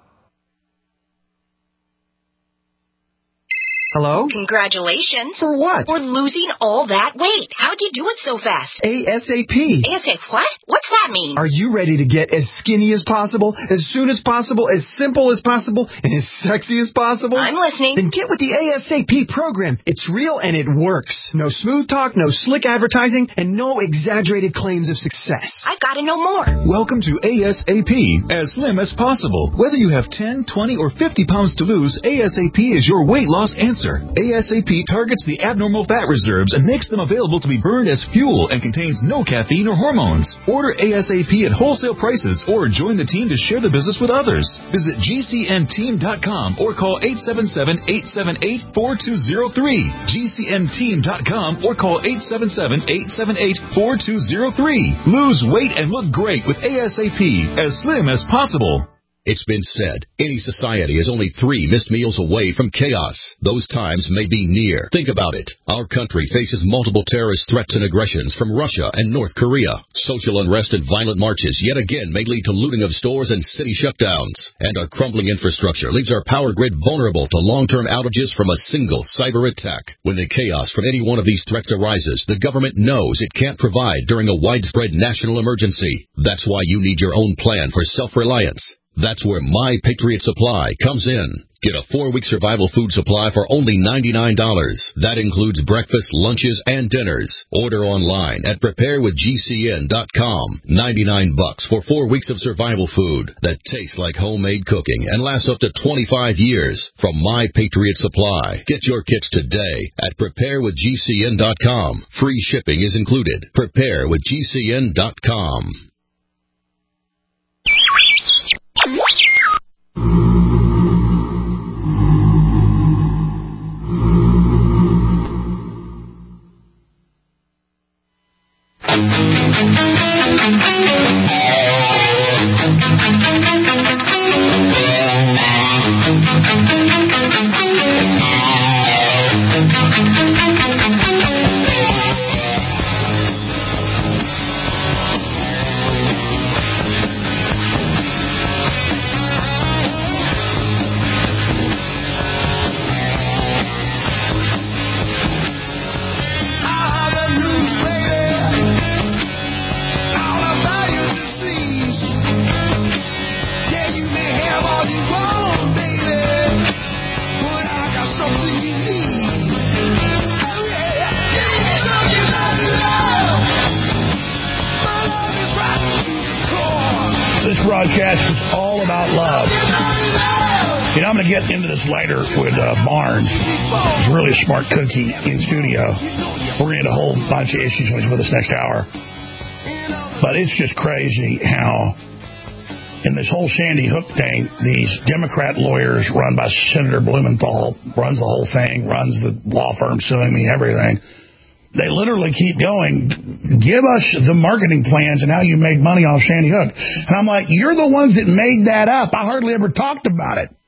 Speaker 21: Hello?
Speaker 22: Congratulations.
Speaker 21: For what?
Speaker 22: For losing all that weight. How'd you do it so fast?
Speaker 21: ASAP.
Speaker 22: ASAP what? What's that mean?
Speaker 21: Are you ready to get as skinny as possible, as soon as possible, as simple as possible, and as sexy as possible?
Speaker 22: I'm listening.
Speaker 21: Then get with the ASAP program. It's real and it works. No smooth talk, no slick advertising, and no exaggerated claims of success.
Speaker 22: I've got to know more.
Speaker 23: Welcome to ASAP, as slim as possible. Whether you have 10, 20, or 50 pounds to lose, ASAP is your weight loss answer. ASAP targets the abnormal fat reserves and makes them available to be burned as fuel and contains no caffeine or hormones. Order ASAP at wholesale prices or join the team to share the business with others. Visit GCNteam.com or call 877-878-4203. GCNteam.com or call 877-878-4203. Lose weight and look great with ASAP, as slim as possible.
Speaker 9: It's been said, any society is only 3 missed meals away from chaos. Those times may be near. Think about it. Our country faces multiple terrorist threats and aggressions from Russia and North Korea. Social unrest and violent marches yet again may lead to looting of stores and city shutdowns. And our crumbling infrastructure leaves our power grid vulnerable to long-term outages from a single cyber attack. When the chaos from any one of these threats arises, the government knows it can't provide during a widespread national emergency. That's why you need your own plan for self-reliance. That's where My Patriot Supply comes in. Get a 4-week survival food supply for only $99. That includes breakfast, lunches, and dinners. Order online at preparewithgcn.com. $99 for 4 weeks of survival food that tastes like homemade cooking and lasts up to 25 years from My Patriot Supply. Get your kits today at preparewithgcn.com. Free shipping is included. Preparewithgcn.com.
Speaker 3: Broadcast is all about love. You know, I'm going to get into this later with Barnes. He's really a smart cookie in studio. We're going to get a whole bunch of issues when he's with us next hour. But it's just crazy how, in this whole Sandy Hook thing, these Democrat lawyers run by Senator Blumenthal, runs the whole thing, runs the law firm suing me, everything. They literally keep going, give us the marketing plans and how you made money off Sandy Hook. And I'm like, you're the ones that made that up. I hardly ever talked about it.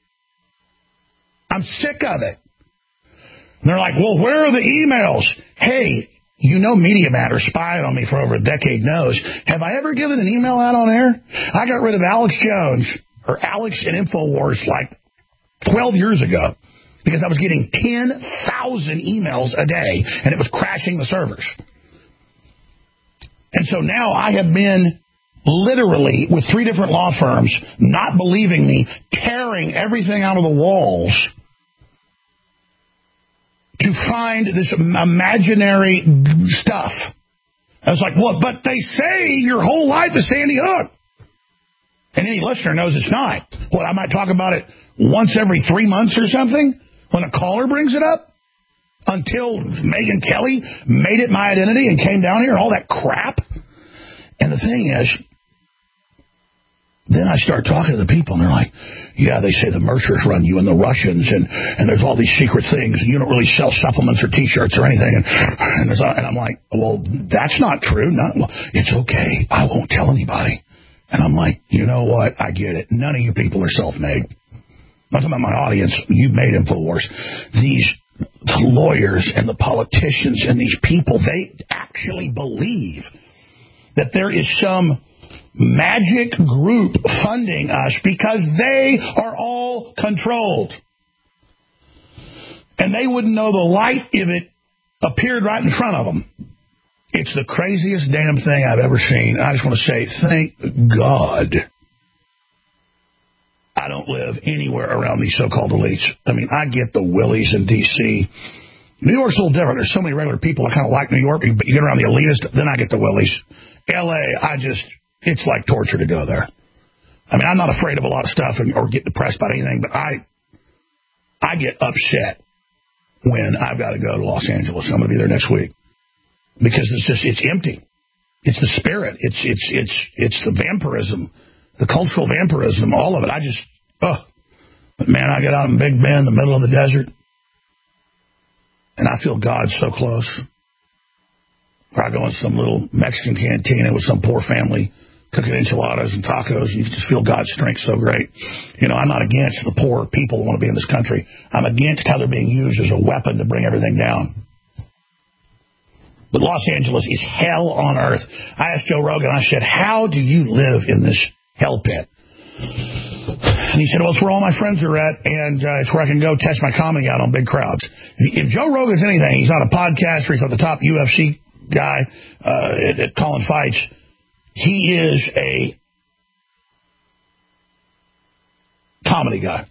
Speaker 3: I'm sick of it. And they're like, well, where are the emails? Hey, you know Media Matters spied on me for over a decade knows. Have I ever given an email out on air? I got rid of Alex Jones, or Alex and InfoWars, like 12 years ago. Because I was getting 10,000 emails a day, and it was crashing the servers. And so now I have been literally, with 3 different law firms, not believing me, tearing everything out of the walls to find this imaginary stuff. I was like, well, but they say your whole life is Sandy Hook. And any listener knows it's not. What, I might talk about it once every 3 months or something when a caller brings it up? Until Megyn Kelly made it my identity and came down here and all that crap. And the thing is, then I start talking to the people, and they're like, yeah, they say the Mercers run you and the Russians, and there's all these secret things, and you don't really sell supplements or T-shirts or anything. And I'm like, well, that's not true. It's okay. I won't tell anybody. And I'm like, you know what? I get it. None of you people are self-made. I'm talking about my audience. You've made InfoWars. These lawyers and the politicians and these people, they actually believe that there is some magic group funding us because they are all controlled. And they wouldn't know the light if it appeared right in front of them. It's the craziest damn thing I've ever seen. I just want to say, thank God I don't live anywhere around these so-called elites. I mean, I get the willies in D.C. New York's a little different. There's so many regular people. I kind of like New York, but you get around the elitist, then I get the willies. L.A., it's like torture to go there. I mean, I'm not afraid of a lot of stuff or get depressed about anything, but I get upset when I've got to go to Los Angeles. I'm going to be there next week because it's empty. It's the spirit. It's the vampirism, the cultural vampirism, all of it. But man, I get out in Big Bend, the middle of the desert, and I feel God so close. Or I go in some little Mexican cantina with some poor family cooking enchiladas and tacos, and you just feel God's strength so great. You know, I'm not against the poor people who want to be in this country. I'm against how they're being used as a weapon to bring everything down. But Los Angeles is hell on earth. I asked Joe Rogan, I said, how do you live in this hell pit? And he said, well, it's where all my friends are at, and it's where I can go test my comedy out on big crowds. If Joe Rogan's anything, he's not a podcaster, he's not the top UFC guy at calling fights. He is a comedy guy.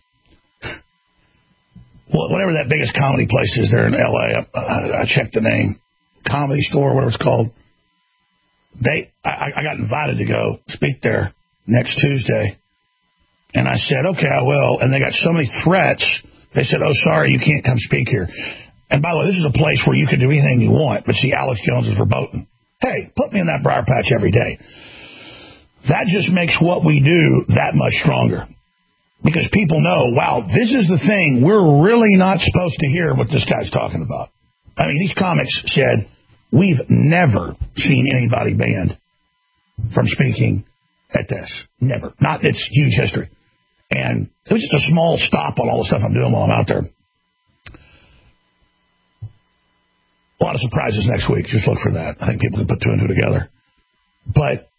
Speaker 3: Well, whatever that biggest comedy place is there in L.A., I checked the name. Comedy Store, whatever it's called. I got invited to go speak there next Tuesday. And I said, okay, I will. And they got so many threats, they said, oh, sorry, you can't come speak here. And by the way, this is a place where you can do anything you want. But see, Alex Jones is verboten. Hey, put me in that briar patch every day. That just makes what we do that much stronger. Because people know, wow, this is the thing. We're really not supposed to hear what this guy's talking about. I mean, these comics said, we've never seen anybody banned from speaking at this. Never. Not its huge history. And it was just a small stop on all the stuff I'm doing while I'm out there. A lot of surprises next week. Just look for that. I think people can put 2 and 2 together. But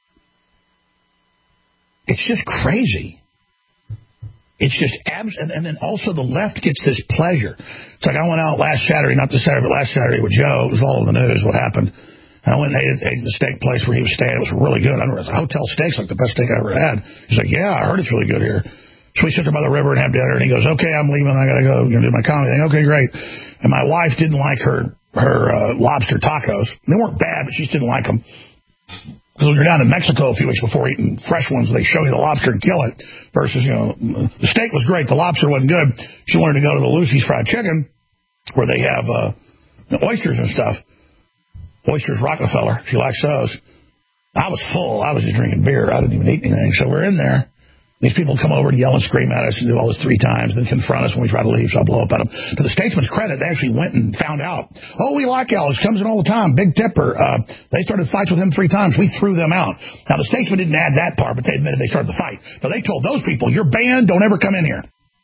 Speaker 3: it's just crazy. It's just and then also the left gets this pleasure. It's like I went out last Saturday, not this Saturday, but last Saturday with Joe. It was all over the news what happened. And I went and ate the steak place where he was staying. It was really good. I remember it was hotel steaks, like the best steak I ever had. He's like, yeah, I heard it's really good here. So we sit there by the river and have dinner, and he goes, okay, I'm leaving. I got to go do my comedy thing. Okay, great. And my wife didn't like her lobster tacos. They weren't bad, but she just didn't like them. Because when you're down in Mexico a few weeks before eating fresh ones, they show you the lobster and kill it. Versus, the steak was great. The lobster wasn't good. She wanted to go to the Lucy's Fried Chicken, where they have the oysters and stuff. Oysters Rockefeller. She likes those. I was full. I was just drinking beer. I didn't even eat anything. So we're in there. These people come over to yell and scream at us and do all this 3 times, then confront us when we try to leave, so I blow up at them. To the Statesman's credit, they actually went and found out. Oh, we like Alex. Comes in all the time. Big tipper. They started fights with him 3 times. We threw them out. Now, the Statesman didn't add that part, but they admitted they started the fight. Now, they told those people, you're banned. Don't ever come in here.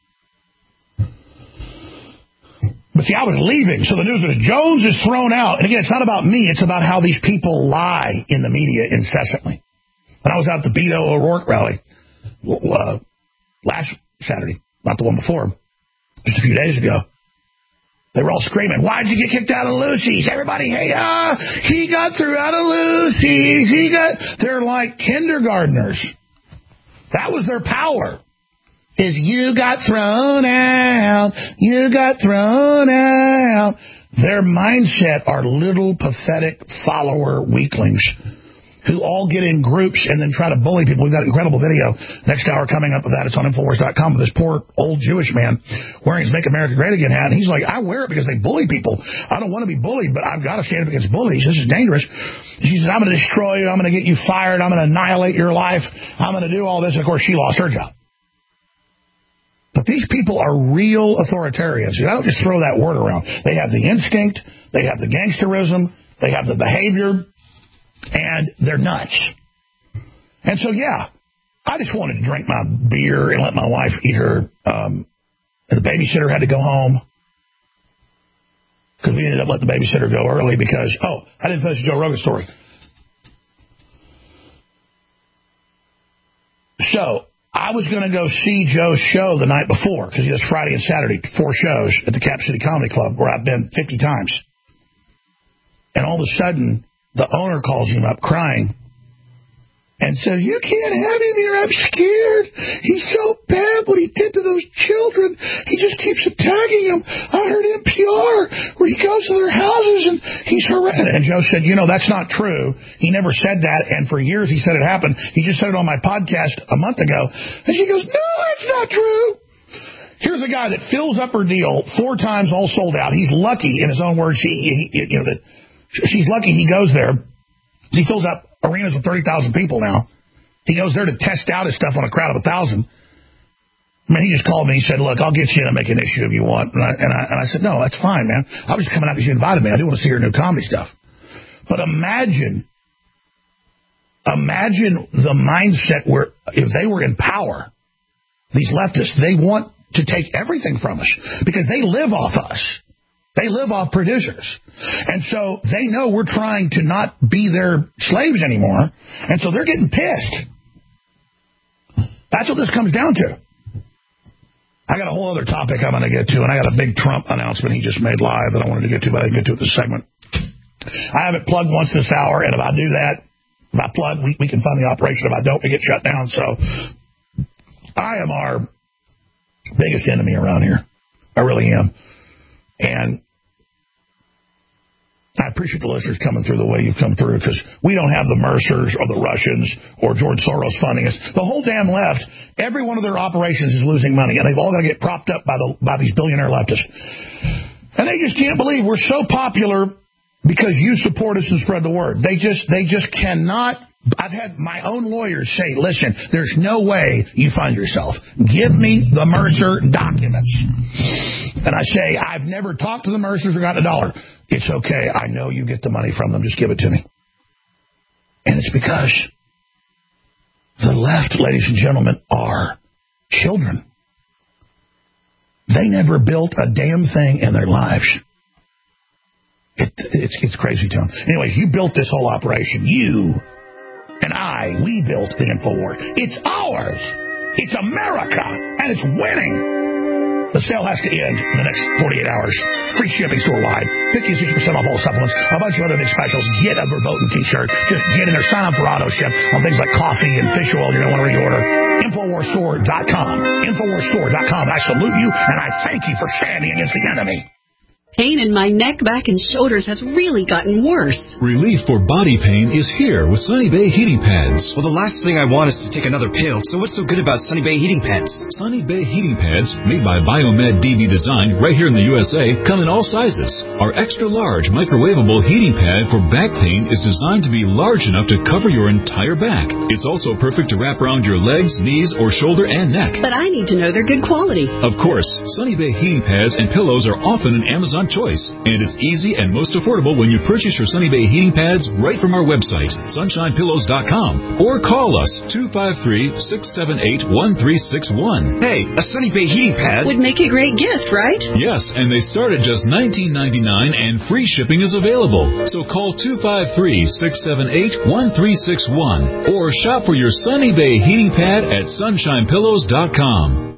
Speaker 3: But see, I was leaving, so the news was Jones is thrown out. And again, it's not about me. It's about how these people lie in the media incessantly. When I was out at the Beto O'Rourke rally last Saturday, not the one before, just a few days ago, They were all screaming, why'd you get kicked out of Lucy's? Everybody, hey, he got through out of Lucy's. They're like kindergartners. That was their power. Is you got thrown out. You got thrown out. Their mindset are little pathetic follower weaklings who all get in groups and then try to bully people. We've got an incredible video next hour coming up of that. It's on Infowars.com with this poor old Jewish man wearing his Make America Great Again hat. And he's like, I wear it because they bully people. I don't want to be bullied, but I've got to stand up against bullies. This is dangerous. She says, I'm going to destroy you. I'm going to get you fired. I'm going to annihilate your life. I'm going to do all this. And, of course, she lost her job. But these people are real authoritarians. I don't just throw that word around. They have the instinct. They have the gangsterism. They have the behavior. And they're nuts. And so, yeah, I just wanted to drink my beer and let my wife eat her. And the babysitter had to go home because we ended up letting the babysitter go early because, I didn't finish the Joe Rogan story. So I was going to go see Joe's show the night before because he does Friday and Saturday, 4 shows at the Cap City Comedy Club where I've been 50 times. And all of a sudden, the owner calls him up crying and says, you can't have him here. I'm scared. He's so bad what he did to those children. He just keeps attacking them. I heard NPR where he goes to their houses and he's horrendous. And Joe said, that's not true. He never said that. And for years he said it happened. He just said it on my podcast a month ago. And she goes, no, it's not true. Here's a guy that fills up her deal 4 times, all sold out. He's lucky, in his own words, she's lucky he goes there. He fills up arenas with 30,000 people now. He goes there to test out his stuff on a crowd of 1,000. He just called me. He said, look, I'll get you in to make an issue if you want. And I said, no, that's fine, man. I was just coming out because you invited me. I do want to see your new comedy stuff. But imagine the mindset where if they were in power, these leftists, they want to take everything from us because they live off us. They live off producers. And so they know we're trying to not be their slaves anymore. And so they're getting pissed. That's what this comes down to. I got a whole other topic I'm going to get to, and I got a big Trump announcement he just made live that I wanted to get to, but I didn't get to it this segment. I have it plugged once this hour, and if I do that, if I plug, we can fund the operation. If I don't, we get shut down. So I am our biggest enemy around here. I really am. And I appreciate the listeners coming through the way you've come through because we don't have the Mercers or the Russians or George Soros funding us. The whole damn left, every one of their operations is losing money, and they've all got to get propped up by these billionaire leftists. And they just can't believe we're so popular because you support us and spread the word. They just cannot. I've had my own lawyers say, listen, there's no way you fund yourself. Give me the Mercer documents. And I say, I've never talked to the Mercers or gotten $1. It's okay. I know you get the money from them. Just give it to me. And it's because the left, ladies and gentlemen, are children. They never built a damn thing in their lives. It's crazy town. Anyways, you built this whole operation. You and we built the InfoWars. It's ours. It's America. And it's winning. The sale has to end in the next 48 hours. Free shipping store-wide. 50-60% off all supplements. A bunch of other big specials. Get a verboten t-shirt. Just get in there. Sign up for auto ship on things like coffee and fish oil. You're going to want to reorder. InfoWarsStore.com. InfoWarsStore.com. I salute you, and I thank you for standing against the enemy.
Speaker 4: Pain in my neck, back, and shoulders has really gotten worse.
Speaker 23: Relief for body pain is here with Sunny Bay Heating Pads.
Speaker 5: Well, the last thing I want is to take another pill, so what's so good about Sunny Bay Heating Pads?
Speaker 23: Sunny Bay Heating Pads, made by Biomed DB Design right here in the USA, come in all sizes. Our extra-large microwavable heating pad for back pain is designed to be large enough to cover your entire back. It's also perfect to wrap around your legs, knees, or shoulder and neck.
Speaker 4: But I need to know they're good quality.
Speaker 23: Of course, Sunny Bay Heating Pads and pillows are often an Amazon choice, and it's easy and most affordable when you purchase your Sunny Bay heating pads right from our website, sunshinepillows.com, or call us 253-678-1361.
Speaker 5: Hey, a Sunny Bay heating pad
Speaker 4: would make a great gift, right?
Speaker 23: Yes, and they start at just $19.99 and free shipping is available. So call 253-678-1361 or shop for your Sunny Bay heating pad at sunshinepillows.com.